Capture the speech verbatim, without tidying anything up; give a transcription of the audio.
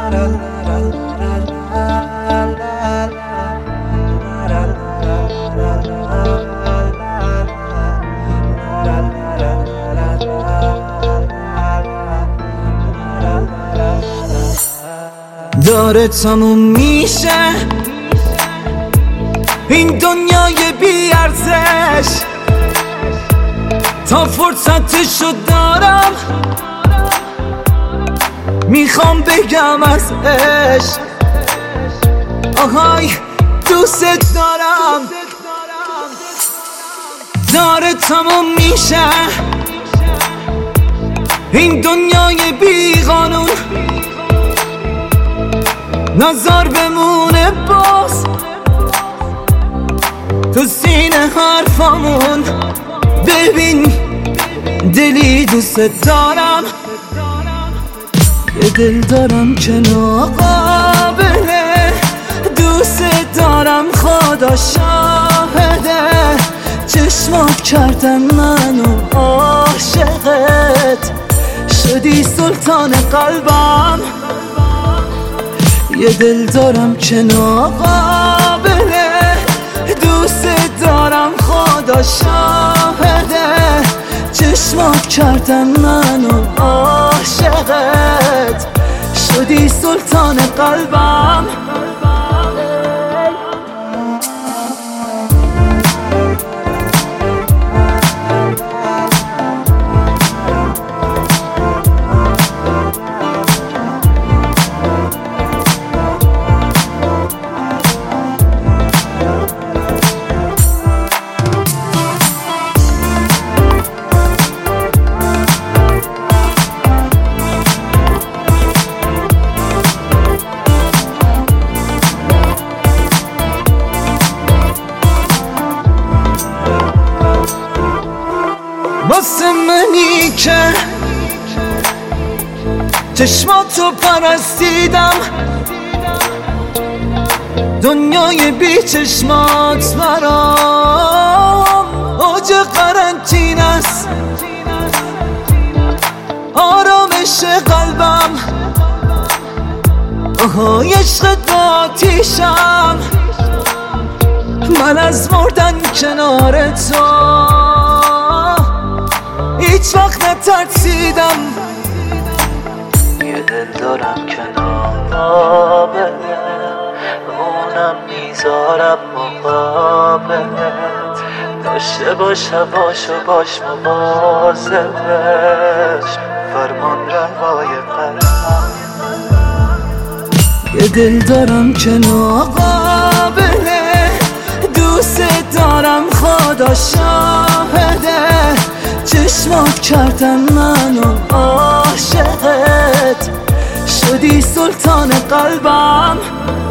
داره تموم میشه این دنیای بی ارزش، تا فرصتشو دارم میخوام بگم از عشق. آهای دوست دارم. داره تموم میشه این دنیای بی قانون، نظر بمونه باز تو سینه حرفامون. ببین دلی دوست دارم، یه دل دارم که ناقابله، دوست دارم خدا شاهده، چشمات کردن منو عاشقت، شدی سلطان قلبم. یه دل دارم که ناقابله، دوست دارم خدا شاهده، چشمات کردن منو عاشقت، شدی سلطان قلبم. واسه منی که چشماتو پرستیدم، دنیای بی چشمات برام اوج قرنطین است، آرامش قلبم. آهای عشقت با آتیشم، من از مردن کنار تو هیچ وقت نترسیدم. یه دل دارم که ناقابله، اونم میذارم مقابلت، داشته باش هواشو باش مواظبش، فرمان روای قلبم. یه دل دارم که ناقابله، دوست دارم خدا شاهده، چشمات کردن منو عاشقت، شدی سلطان قلبم.